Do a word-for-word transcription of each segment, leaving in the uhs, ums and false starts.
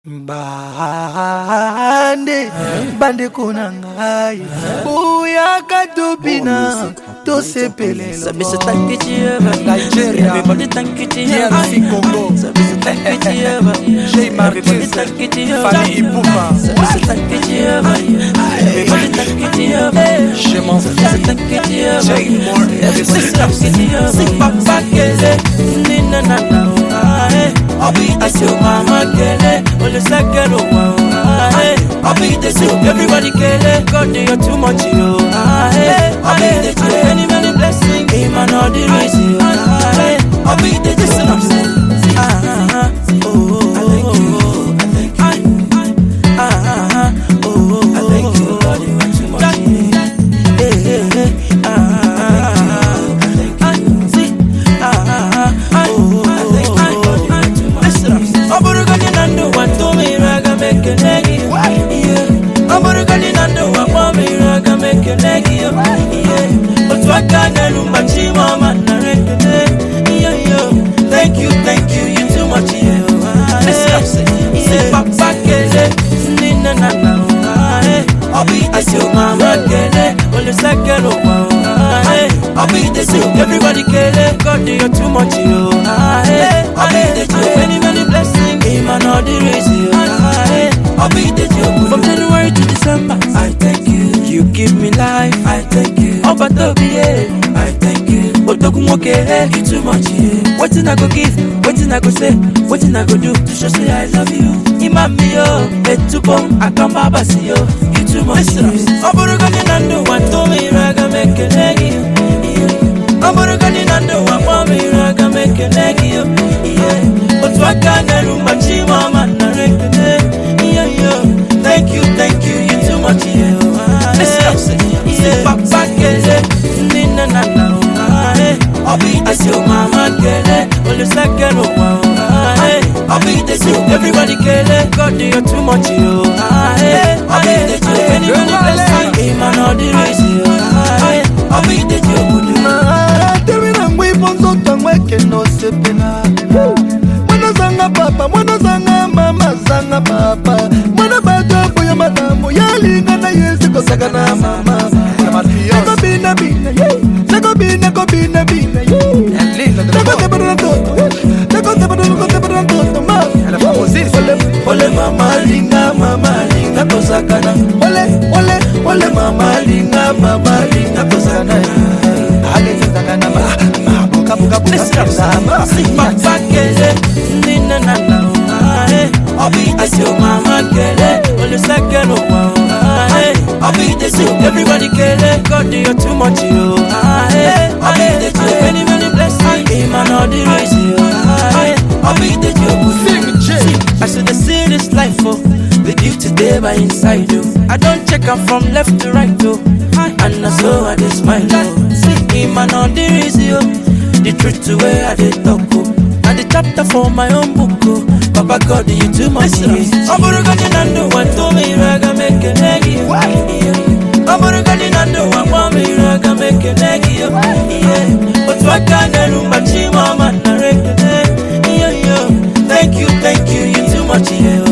Bande, bande kunangai, buya katupina, to sepele. Sabi sa Tankitieva, Nigeria, everybody Tankitieva, D R C Congo, Sabi sa Tankitieva, J everybody Marquez, Tankitieva, Fanny Ipupa, Sabi sa Tankitieva, everybody Tankitieva, je m'en Sabi sa Tankitieva, J More, everybody Tankitieva, si papa kele, nina na na ae, abi asio mama kele, ole sakero wa ae, abi desu everybody kele, God you're too much yo ae, abi desu many many blessings, him and all the reason ae, abi desu I'm saying ah oh I thank you I thank you ah oh I thank you God you are too much eh eh ah I thank you see ah oh I thank you God you are too much Oburugani nando wanto mi raga make negi yeah Oburugani nando wa mi raga make negi yeah Otwaka na lumba chima mana rekene yeah yeah Thank you, thank you, you too much yeah yeah Papa kele nina na na Obi asio mama kele Ole sakelo wa Obi desu everybody kele God you're too much yo Obi desu many many blessings him and all the reason Obi desu from January to December I thank you you give me life I thank you Oba tobi I thank you Otogun woke you too much Wetin I go give wetin I go say wetin I go do to show say I love you Imami yo etupom akamba basi yo you too much Oburugani nando wanto mi raga make negi Oburugani nando wa mi raga make negi yo yeah Otwaka na lumba chima mana rekene yeah yeah Thank you thank you you too much yeah yeah Papa kele nina na na Obi asio mama kele ole sakelo wa Obi desu everybody kele God you're too much yo Obi desu many many blessings him and all the reason Obi desu budu Dewi na ngwi ponzo tangweke no sepena. Mwana zanga papa, mwana zanga mama zanga papa. Mwana bado boya madamu yalinga na yesi kosaga na mama. Seko bina bina ye, seko bina ko bina bina ye. Seko tebana toto, seko tebana ko tebana toto ma. Ole ole mama linga mama linga kosaga na. Ole ole ole mama linga mama linga kosaga na. Ale zanga na ma ma buka buka buka sama. Si papa kele nina na na Obi asio mama kele ole sakelo wa Obi desu everybody kele God you're too much yo Obi desu many many blessings him and all the reason Obi desu Sing J. I should have seen this life oh the gift today by inside you I don't check am from left to right oh and I so I just smile oh see him and all the reason the truth to where I did talk oh and the chapter for my own book oh Papa God you too much Oburugani nando wanto mi raga make negi Oburugani nando wa mi raga make negi yeah Otwaka na lumba chima mana rekene yeah yeah Thank you thank you you too much yeah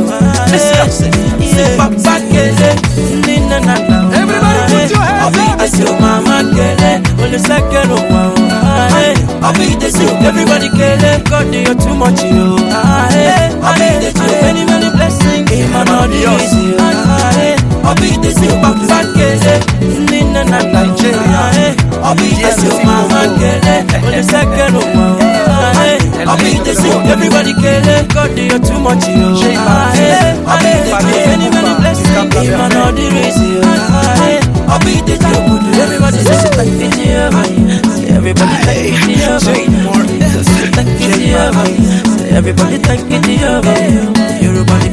yeah Papa kele nina na na Everybody put your hands up. Asio mama kele ole sakelo wa Obi desu everybody kele God you're too much yo Obi desu many many blessings him and all the reason Obi desu papa kele nina na Nigeria Obi desu mama kele ole sakelo wa Obi desu everybody kele God you're too much yo J Marquez, Obi desu many many blessings him and all the reason Obi desu everybody say thank you everybody thank you Everybody thank you, everybody thank you, everybody